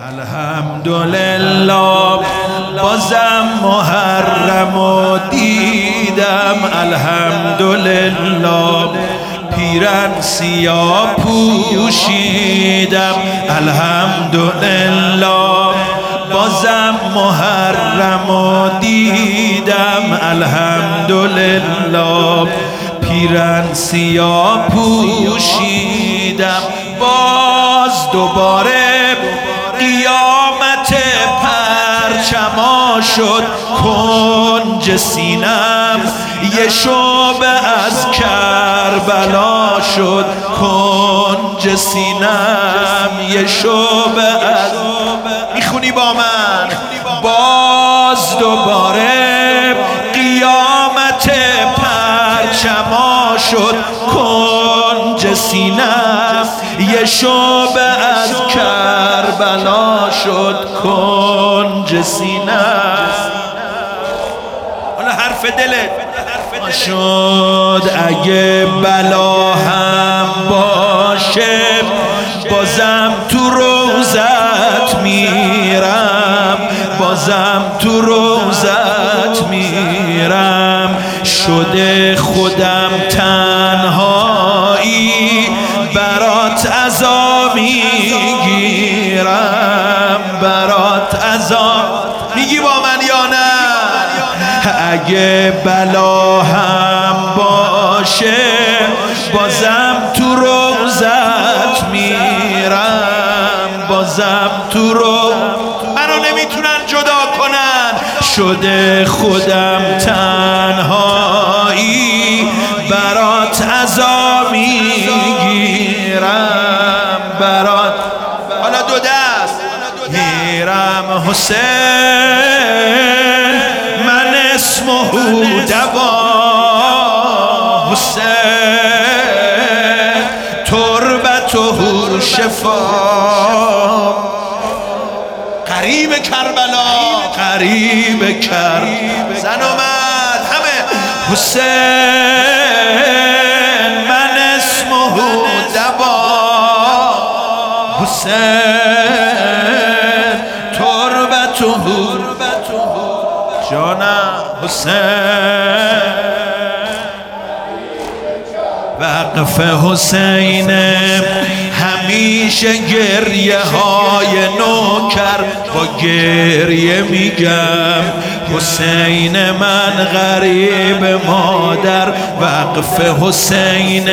الحمدلله بازم محرمو دیدم، الحمدلله پیرن سیاه پوشیدم، الحمدلله بازم محرمو دیدم، الحمدلله پیرن سیاه پوشیدم. باز دوباره قیامت پرچما شد، کنج سینم یه شعبه از کربلا شد، کنج سینم یه شعبه از. میخونی با من؟ باز دوباره قیامت پرچما شد، کنج سینم یه شعبه از کربلا شد، کنج سینم. حالا حرف دلت شد اگه بلا هم باشه، بازم تو روزت میرم، بازم تو روزت میرم. شده خودم تنهایی، برات عزا میگیرم، برات عزا میگی با من یا نه؟ اگه بلا هم باشه، بازم تو روزت میرم، بازم تو رو منو نمیتونن جدا کنن. شده خودم تنهایی، برات عزا میگیرم، برات. حالا دو دست میرم حسین، من اسمه دوا حسین، تربته شفا. قریب کربلا، قریب کربلا، زن و مرد همه. حسین من اسمه دوا حسین، تربته جانم حسین. وقف حسین همیشه گریه های نوکر، با گریه میگم حسین من غریب مادر. وقف حسین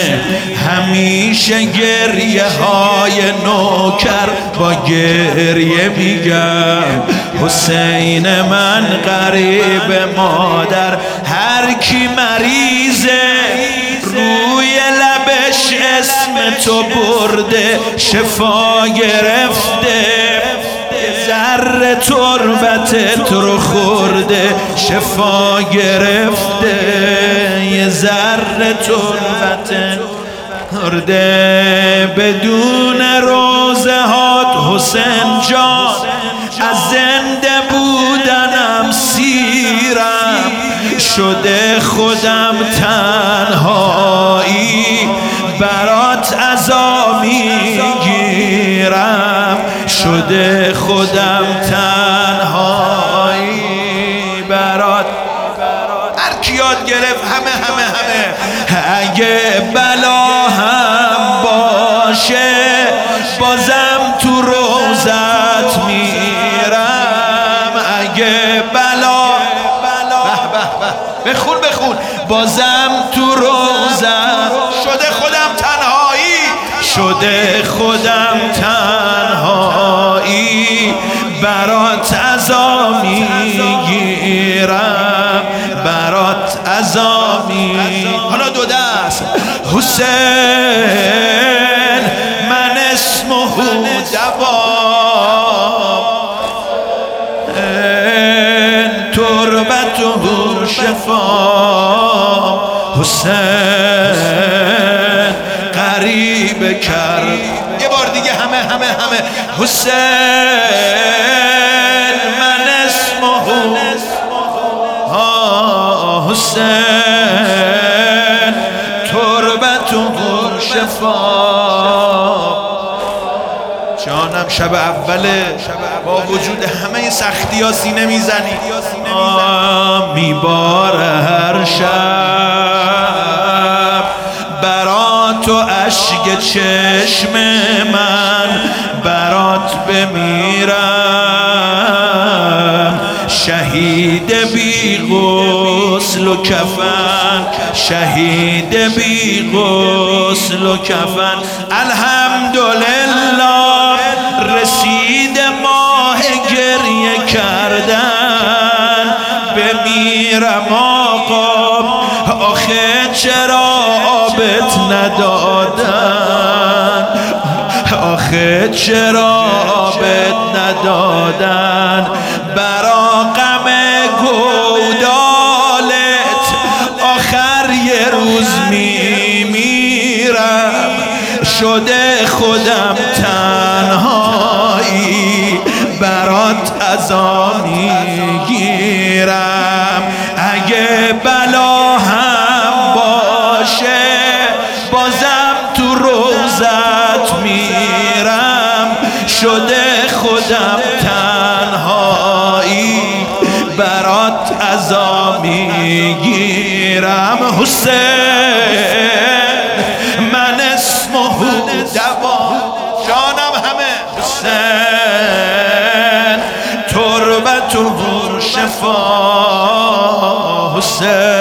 همیشه گریه های نوکر، با گریه میگم حسین من غریب مادر. هر کی مریضه روی لبش اسم تو برده، شفا گرفته، ذره تربتت رو خورده، شفا گرفته، یه ذره تربتت خورده. بدون روزه هات حسین جان، از زنده بودنم سیرم. شده خودم تنهایی، برات عزا میگیرم. شده خودم تنهایی، برات. هر کی یاد گرفت همه. اگه بلا هم باشه، بازم تو روزت میرم. اگه بلا بخون بازم تو روزم. شده خودم تنهایی، شده خودم تنهایی، برات عزا میگیرم، برات عزا میگیرم. حالا دو دست حسین من اسمه دوا تربته شفا. حسین قریب کرد. یه بار دیگه همه حسین من اسمه حسین تربته شفا. جانم شب اوله با وجود همه سختی ها سینه میزنی، میباره هر شب برات و اشک چشم من، برات بمیرم شهید بی غسل و کفن، شهید بی غسل و کفن. الحمدلله رسید ماه گریه کردن، بمیرم آقا آخه چرا آبت ندادن، آخه چرا آبت ندادن. برا غم گودالت آخر یه روز میمیرم، شده خودم تنهایی برات عزا میگیرم. اگه بلا هم باشه بازم تو روزت میرم، شده خودم تنهایی برات عزا میگیرم. حسین من اسمه دوا جانم همه، حسین تربت و شفا، حسین